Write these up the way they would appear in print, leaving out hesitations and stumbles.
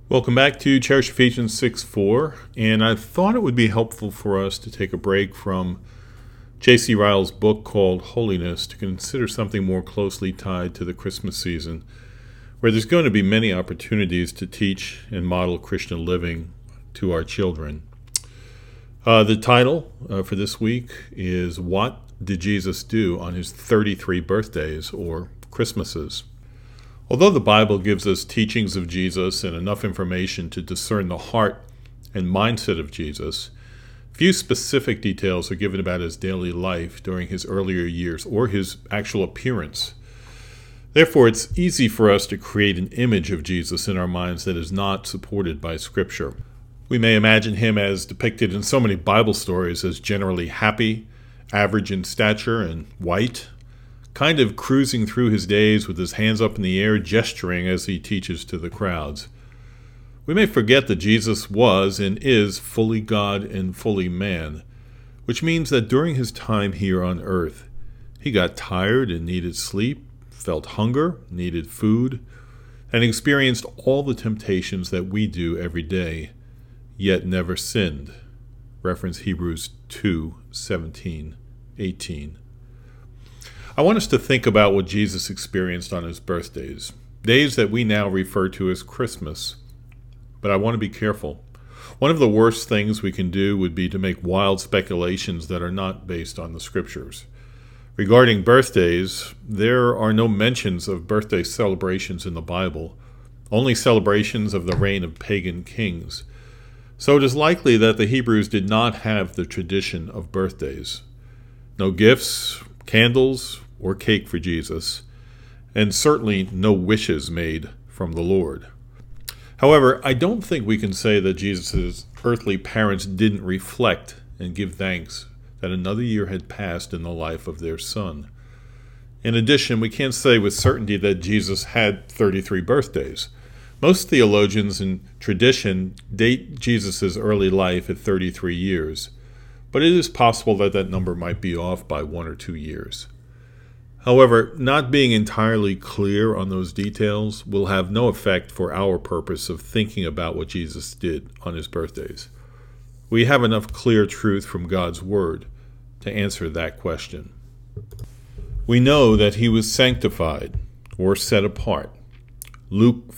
Welcome back to Cherish Ephesians 6:4, and I thought it would be helpful for us to take a break from J.C. Ryle's book called Holiness to consider something more closely tied to the Christmas season, where there's going to be many opportunities to teach and model Christian living to our children. The title for this week is What Did Jesus Do on His 33 Birthdays or Christmases? Although the Bible gives us teachings of Jesus and enough information to discern the heart and mindset of Jesus, few specific details are given about his daily life during his earlier years or his actual appearance. Therefore, it's easy for us to create an image of Jesus in our minds that is not supported by Scripture. We may imagine him as depicted in so many Bible stories as generally happy, average in stature, and white, kind of cruising through his days with his hands up in the air, gesturing as he teaches to the crowds. We may forget that Jesus was and is fully God and fully man, which means that during his time here on earth, he got tired and needed sleep, felt hunger, needed food, and experienced all the temptations that we do every day, yet never sinned. Reference Hebrews 2:17-18. I want us to think about what Jesus experienced on his birthdays, days that we now refer to as Christmas. But I want to be careful. One of the worst things we can do would be to make wild speculations that are not based on the Scriptures. Regarding birthdays, there are no mentions of birthday celebrations in the Bible, only celebrations of the reign of pagan kings. So it is likely that the Hebrews did not have the tradition of birthdays. No gifts, candles, or cake for Jesus, and certainly no wishes made from the Lord. However, I don't think we can say that Jesus' earthly parents didn't reflect and give thanks that another year had passed in the life of their son. In addition, we can't say with certainty that Jesus had 33 birthdays. Most theologians in tradition date Jesus' early life at 33 years, but it is possible that that number might be off by 1 or 2 years. However, not being entirely clear on those details will have no effect for our purpose of thinking about what Jesus did on his birthdays. We have enough clear truth from God's Word to answer that question. We know that he was sanctified or set apart. Luke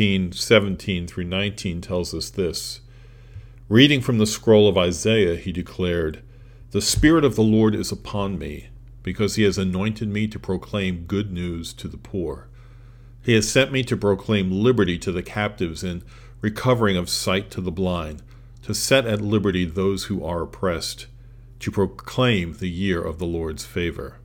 14:17-19 tells us this. Reading from the scroll of Isaiah, he declared, "The Spirit of the Lord is upon me, because he has anointed me to proclaim good news to the poor. He has sent me to proclaim liberty to the captives and recovering of sight to the blind, to set at liberty those who are oppressed, to proclaim the year of the Lord's favor."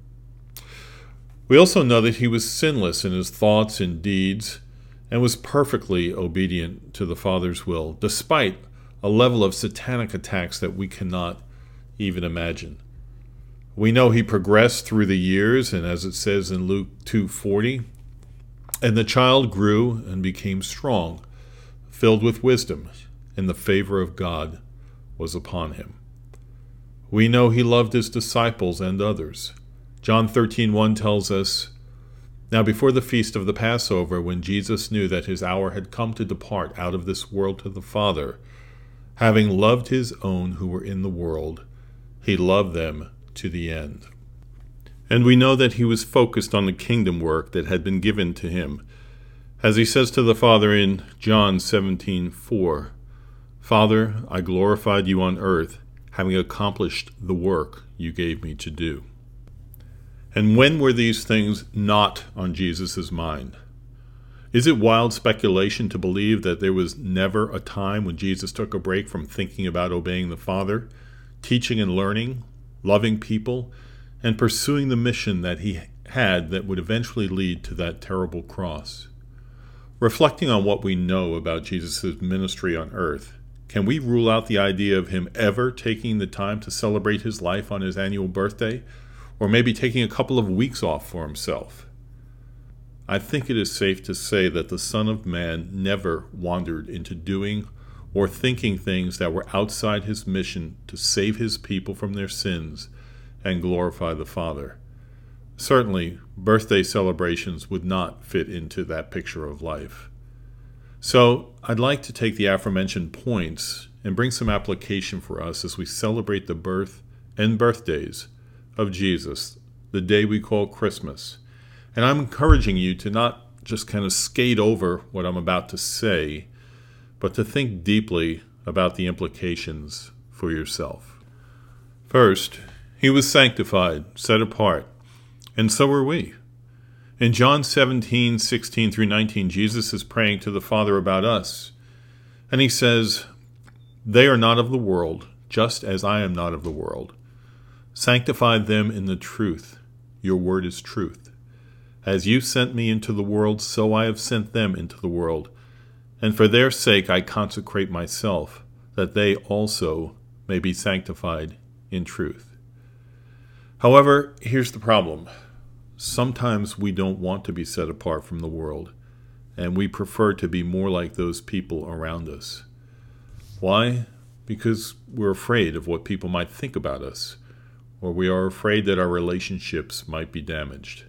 We also know that he was sinless in his thoughts and deeds and was perfectly obedient to the Father's will, despite a level of satanic attacks that we cannot even imagine. We know he progressed through the years, and as it says in Luke 2:40, "And the child grew and became strong, filled with wisdom, and the favor of God was upon him." We know he loved his disciples and others. John 13:1 tells us, "Now before the feast of the Passover, when Jesus knew that his hour had come to depart out of this world to the Father, having loved his own who were in the world, he loved them to the end." And we know that he was focused on the kingdom work that had been given to him. As he says to the Father in John 17:4, "Father, I glorified you on earth, having accomplished the work you gave me to do." And when were these things not on Jesus' mind? Is it wild speculation to believe that there was never a time when Jesus took a break from thinking about obeying the Father, teaching and learning, loving people, and pursuing the mission that he had that would eventually lead to that terrible cross? Reflecting on what we know about Jesus' ministry on earth, can we rule out the idea of him ever taking the time to celebrate his life on his annual birthday, or maybe taking a couple of weeks off for himself? I think it is safe to say that the Son of Man never wandered into doing or thinking things that were outside his mission to save his people from their sins and glorify the Father. Certainly, birthday celebrations would not fit into that picture of life. So I'd like to take the aforementioned points and bring some application for us as we celebrate the birth and birthdays of Jesus, the day we call Christmas. And I'm encouraging you to not just kind of skate over what I'm about to say, but to think deeply about the implications for yourself. First, he was sanctified, set apart, and so are we. In John 17:16 through 19, Jesus is praying to the Father about us. And he says, "They are not of the world, just as I am not of the world. Sanctify them in the truth. Your word is truth. As you sent me into the world, so I have sent them into the world. And for their sake I consecrate myself, that they also may be sanctified in truth." However, here's the problem. Sometimes we don't want to be set apart from the world, and we prefer to be more like those people around us. Why? Because we're afraid of what people might think about us, or we are afraid that our relationships might be damaged.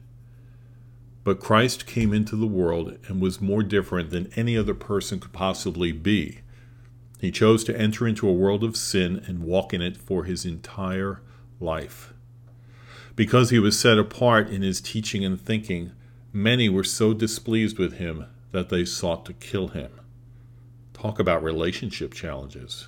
But Christ came into the world and was more different than any other person could possibly be. He chose to enter into a world of sin and walk in it for his entire life. Because he was set apart in his teaching and thinking, many were so displeased with him that they sought to kill him. Talk about relationship challenges.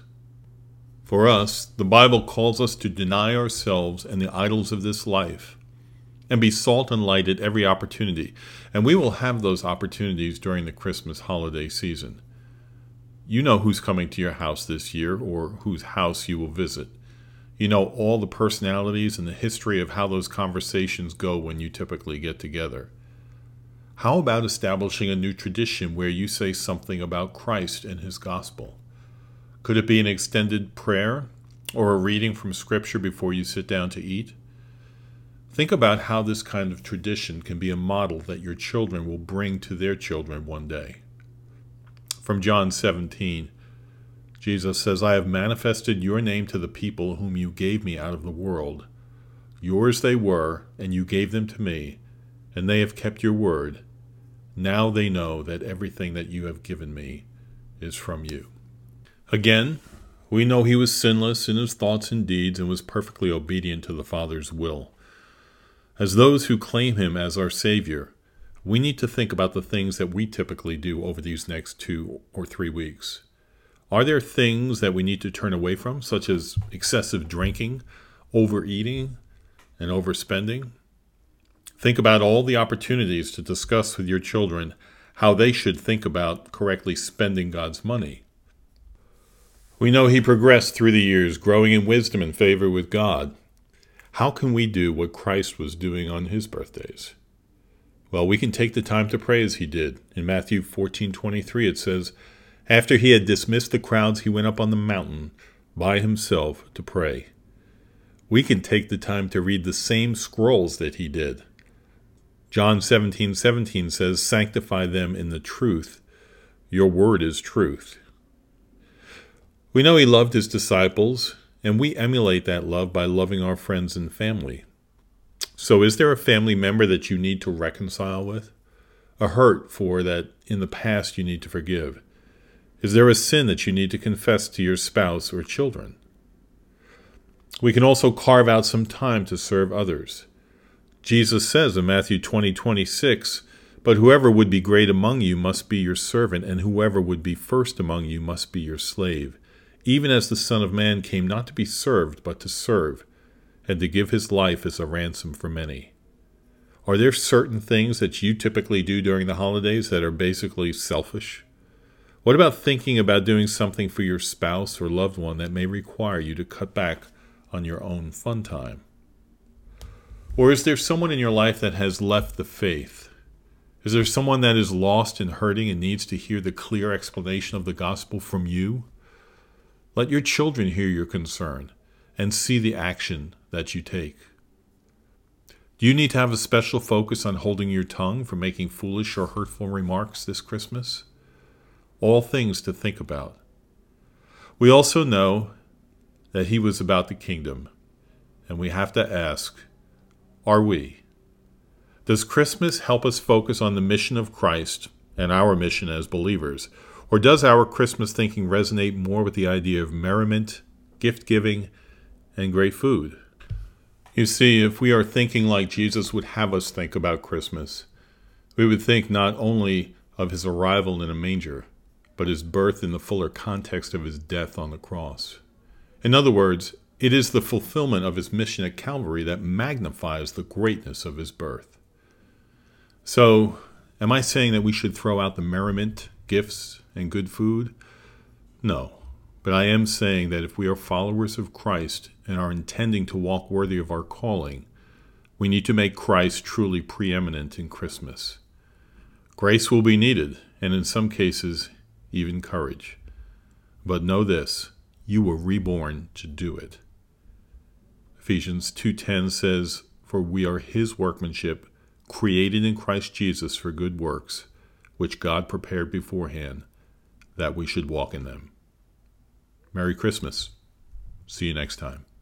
For us, the Bible calls us to deny ourselves and the idols of this life and be salt and light at every opportunity. And we will have those opportunities during the Christmas holiday season. You know who's coming to your house this year or whose house you will visit. You know all the personalities and the history of how those conversations go when you typically get together. How about establishing a new tradition where you say something about Christ and his gospel? Could it be an extended prayer or a reading from Scripture before you sit down to eat? Think about how this kind of tradition can be a model that your children will bring to their children one day. From John 17, Jesus says, "I have manifested your name to the people whom you gave me out of the world. Yours they were, and you gave them to me, and they have kept your word. Now they know that everything that you have given me is from you." Again, we know he was sinless in his thoughts and deeds and was perfectly obedient to the Father's will. As those who claim him as our Savior, we need to think about the things that we typically do over these next 2 or 3 weeks. Are there things that we need to turn away from, such as excessive drinking, overeating, and overspending? Think about all the opportunities to discuss with your children how they should think about correctly spending God's money. We know he progressed through the years, growing in wisdom and favor with God. How can we do what Christ was doing on his birthdays? Well, we can take the time to pray as he did. In Matthew 14:23 it says, "After he had dismissed the crowds, he went up on the mountain by himself to pray." We can take the time to read the same scrolls that he did. John 17:17 says, "Sanctify them in the truth. Your word is truth." We know he loved his disciples, and we emulate that love by loving our friends and family. So is there a family member that you need to reconcile with? A hurt for that in the past you need to forgive? Is there a sin that you need to confess to your spouse or children? We can also carve out some time to serve others. Jesus says in Matthew 20:26, "But whoever would be great among you must be your servant, and whoever would be first among you must be your slave. Even as the Son of Man came not to be served, but to serve, and to give his life as a ransom for many." Are there certain things that you typically do during the holidays that are basically selfish? What about thinking about doing something for your spouse or loved one that may require you to cut back on your own fun time? Or is there someone in your life that has left the faith? Is there someone that is lost and hurting and needs to hear the clear explanation of the gospel from you? Let your children hear your concern and see the action that you take. Do you need to have a special focus on holding your tongue from making foolish or hurtful remarks this Christmas? All things to think about. We also know that he was about the kingdom, and we have to ask, are we? Does Christmas help us focus on the mission of Christ and our mission as believers, Or does our Christmas thinking resonate more with the idea of merriment, gift-giving, and great food? You see, if we are thinking like Jesus would have us think about Christmas, we would think not only of his arrival in a manger, but his birth in the fuller context of his death on the cross. In other words, it is the fulfillment of his mission at Calvary that magnifies the greatness of his birth. So, am I saying that we should throw out the merriment, gifts, and good food? No. But I am saying that if we are followers of Christ and are intending to walk worthy of our calling, we need to make Christ truly preeminent in Christmas. Grace will be needed, and in some cases, even courage. But know this, you were reborn to do it. Ephesians 2:10 says, "For we are his workmanship, created in Christ Jesus for good works, which God prepared beforehand, that we should walk in them." Merry Christmas. See you next time.